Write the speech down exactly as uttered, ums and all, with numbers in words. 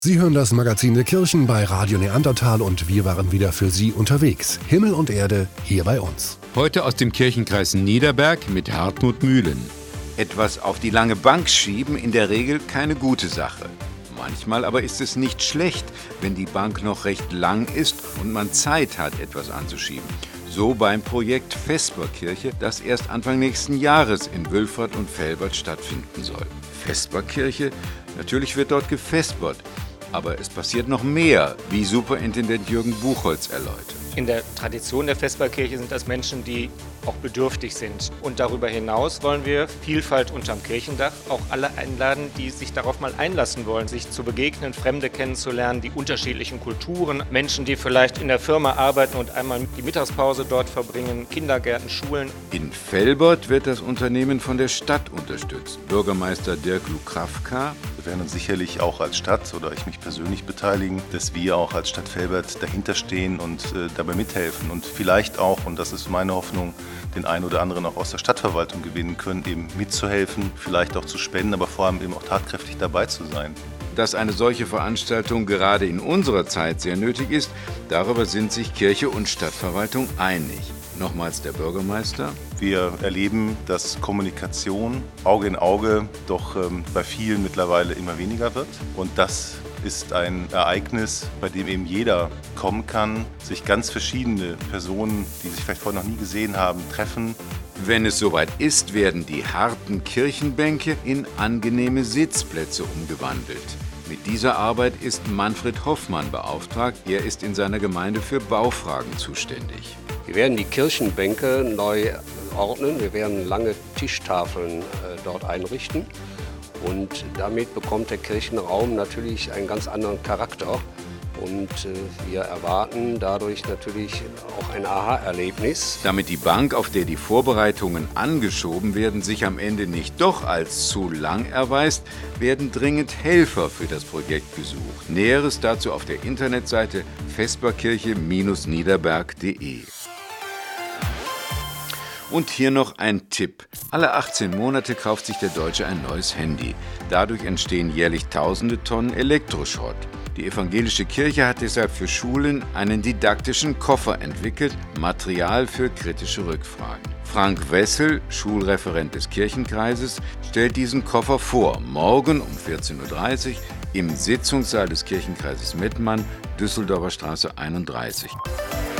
Sie hören das Magazin der Kirchen bei Radio Neandertal und wir waren wieder für Sie unterwegs. Himmel und Erde hier bei uns. Heute aus dem Kirchenkreis Niederberg mit Hartmut Mühlen. Etwas auf die lange Bank schieben, in der Regel keine gute Sache. Manchmal aber ist es nicht schlecht, wenn die Bank noch recht lang ist und man Zeit hat, etwas anzuschieben. So beim Projekt Vesperkirche, das erst Anfang nächsten Jahres in Wülfrath und Velbert stattfinden soll. Vesperkirche? Natürlich wird dort gefespert. Aber es passiert noch mehr, wie Superintendent Jürgen Buchholz erläutert. In der Tradition der Vesperkirche sind das Menschen, die auch bedürftig sind. Und darüber hinaus wollen wir Vielfalt unterm Kirchendach auch alle einladen, die sich darauf mal einlassen wollen, sich zu begegnen, Fremde kennenzulernen, die unterschiedlichen Kulturen, Menschen, die vielleicht in der Firma arbeiten und einmal die Mittagspause dort verbringen, Kindergärten, Schulen. In Velbert wird das Unternehmen von der Stadt unterstützt. Bürgermeister Dirk Lukrawka. Wir werden uns sicherlich auch als Stadt oder ich mich persönlich beteiligen, dass wir auch als Stadt Velbert dahinter stehen und äh, dabei mithelfen und vielleicht auch, und das ist meine Hoffnung, den einen oder anderen auch aus der Stadtverwaltung gewinnen können, eben mitzuhelfen, vielleicht auch zu spenden, aber vor allem eben auch tatkräftig dabei zu sein. Dass eine solche Veranstaltung gerade in unserer Zeit sehr nötig ist, darüber sind sich Kirche und Stadtverwaltung einig. Nochmals der Bürgermeister. Wir erleben, dass Kommunikation Auge in Auge doch ähm, bei vielen mittlerweile immer weniger wird. Und das ist ein Ereignis, bei dem eben jeder kommen kann, sich ganz verschiedene Personen, die sich vielleicht vorher noch nie gesehen haben, treffen. Wenn es soweit ist, werden die harten Kirchenbänke in angenehme Sitzplätze umgewandelt. Mit dieser Arbeit ist Manfred Hoffmann beauftragt. Er ist in seiner Gemeinde für Baufragen zuständig. Wir werden die Kirchenbänke neu ordnen. Wir werden lange Tischtafeln äh, dort einrichten. Und damit bekommt der Kirchenraum natürlich einen ganz anderen Charakter. Und äh, wir erwarten dadurch natürlich auch ein Aha-Erlebnis. Damit die Bank, auf der die Vorbereitungen angeschoben werden, sich am Ende nicht doch als zu lang erweist, werden dringend Helfer für das Projekt gesucht. Näheres dazu auf der Internetseite vesperkirche Bindestrich niederberg punkt de. Und hier noch ein Tipp. Alle achtzehn Monate kauft sich der Deutsche ein neues Handy. Dadurch entstehen jährlich tausende Tonnen Elektroschrott. Die evangelische Kirche hat deshalb für Schulen einen didaktischen Koffer entwickelt, Material für kritische Rückfragen. Frank Wessel, Schulreferent des Kirchenkreises, stellt diesen Koffer vor, morgen um vierzehn Uhr dreißig im Sitzungssaal des Kirchenkreises Mettmann, Düsseldorfer Straße einunddreißig.